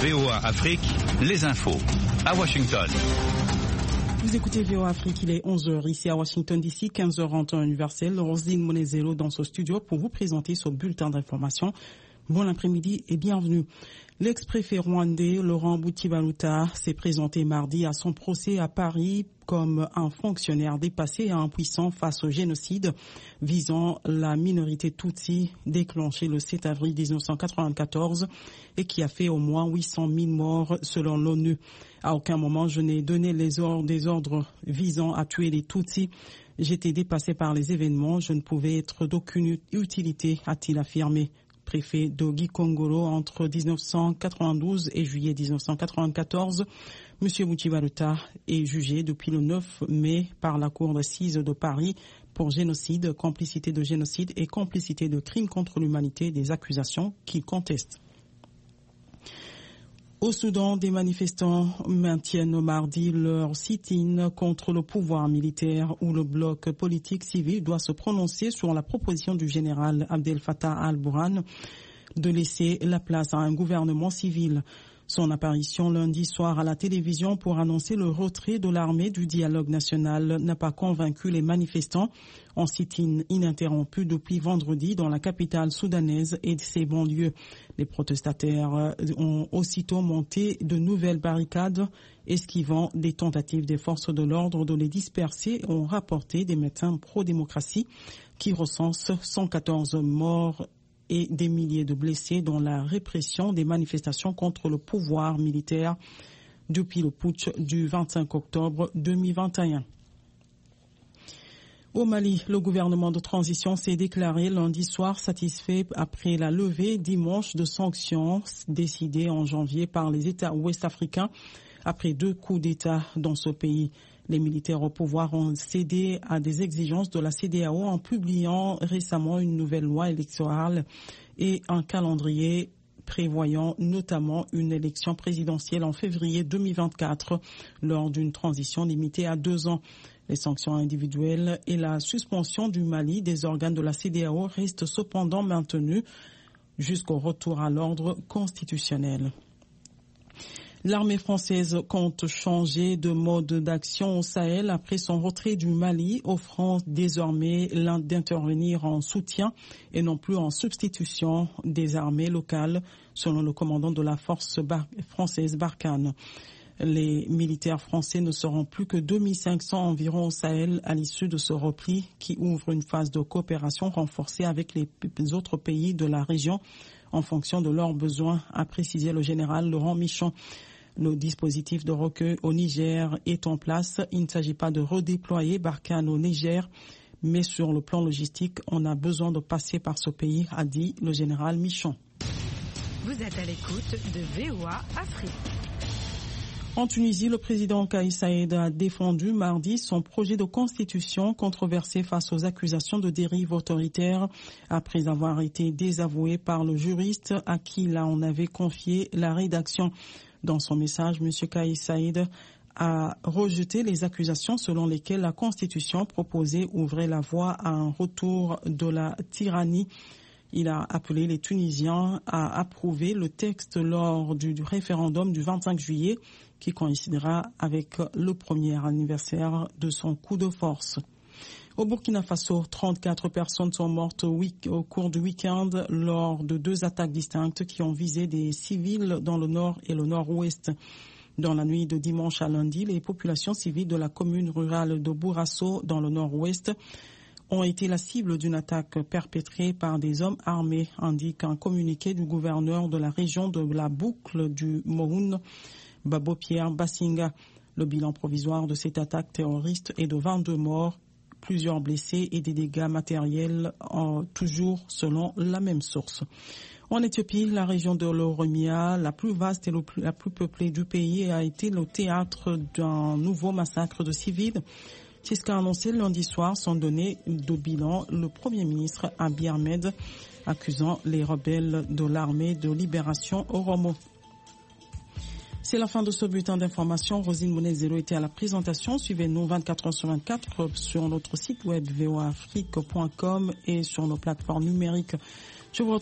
VOA Afrique, les infos à Washington. Vous écoutez VOA Afrique, il est 11h ici à Washington DC, 15h en temps universel. Roselyne Monezero dans ce studio pour vous présenter ce bulletin d'information. Bon après-midi et bienvenue. L'ex-préfet rwandais Laurent Boutibaluta s'est présenté mardi à son procès à Paris comme un fonctionnaire dépassé et impuissant face au génocide visant la minorité Tutsi déclenché le 7 avril 1994 et qui a fait au moins 800 000 morts selon l'ONU. À aucun moment je n'ai donné des ordres visant à tuer les Tutsis. J'étais dépassé par les événements, je ne pouvais être d'aucune utilité, a-t-il affirmé. Préfet de Gikongoro entre 1992 et juillet 1994. M. Boutibaluta est jugé depuis le 9 mai par la Cour d'assises de Paris pour génocide, complicité de génocide et complicité de crimes contre l'humanité, des accusations qu'il conteste. Au Soudan, des manifestants maintiennent mardi leur sit-in contre le pouvoir militaire où le bloc politique civil doit se prononcer sur la proposition du général Abdel Fattah al-Burhan de laisser la place à un gouvernement civil. Son apparition lundi soir à la télévision pour annoncer le retrait de l'armée du dialogue national n'a pas convaincu les manifestants. En sit-in ininterrompu depuis vendredi dans la capitale soudanaise et ses banlieues. Les protestataires ont aussitôt monté de nouvelles barricades, esquivant des tentatives des forces de l'ordre de les disperser, ont rapporté des médecins pro-démocratie qui recensent 114 morts et des milliers de blessés dans la répression des manifestations contre le pouvoir militaire depuis le putsch du 25 octobre 2021. Au Mali, le gouvernement de transition s'est déclaré lundi soir satisfait après la levée dimanche de sanctions décidées en janvier par les États ouest-africains après 2 coups d'État dans ce pays. Les militaires au pouvoir ont cédé à des exigences de la CEDEAO en publiant récemment une nouvelle loi électorale et un calendrier prévoyant notamment une élection présidentielle en février 2024 lors d'une transition limitée à 2 ans. Les sanctions individuelles et la suspension du Mali des organes de la CEDEAO restent cependant maintenues jusqu'au retour à l'ordre constitutionnel. L'armée française compte changer de mode d'action au Sahel après son retrait du Mali, offrant désormais d'intervenir en soutien et non plus en substitution des armées locales, selon le commandant de la force française Barkhane. Les militaires français ne seront plus que 2500 environ au Sahel à l'issue de ce repli qui ouvre une phase de coopération renforcée avec les autres pays de la région en fonction de leurs besoins, a précisé le général Laurent Michon. Le dispositif de recueil au Niger est en place. Il ne s'agit pas de redéployer Barkhane au Niger, mais sur le plan logistique, on a besoin de passer par ce pays, a dit le général Michon. Vous êtes à l'écoute de VOA Afrique. En Tunisie, le président Kais Saied a défendu mardi son projet de constitution controversé face aux accusations de dérive autoritaire après avoir été désavoué par le juriste à qui on avait confié la rédaction. Dans son message, M. Kais Saied a rejeté les accusations selon lesquelles la constitution proposée ouvrait la voie à un retour de la tyrannie. Il a appelé les Tunisiens à approuver le texte lors du référendum du 25 juillet qui coïncidera avec le premier anniversaire de son coup de force. Au Burkina Faso, 34 personnes sont mortes au cours du week-end lors de 2 attaques distinctes qui ont visé des civils dans le nord et le nord-ouest. Dans la nuit de dimanche à lundi, les populations civiles de la commune rurale de Bourasso dans le nord-ouest ont été la cible d'une attaque perpétrée par des hommes armés, indique un communiqué du gouverneur de la région de la boucle du Mohun, Babo Pierre Bassinga. Le bilan provisoire de cette attaque terroriste est de 22 morts, plusieurs blessés et des dégâts matériels, toujours selon la même source. En Éthiopie, la région de l'Oromia, la plus vaste et la plus peuplée du pays, a été le théâtre d'un nouveau massacre de civils. C'est ce qu'a annoncé lundi soir sans donner de bilan le Premier ministre Abiy Ahmed, accusant les rebelles de l'armée de libération Oromo. C'est la fin de ce bulletin d'information. Roselyne Monezero était à la présentation. Suivez-nous 24h/24 sur notre site web voaafrique.com et sur nos plateformes numériques. Je vous retrouve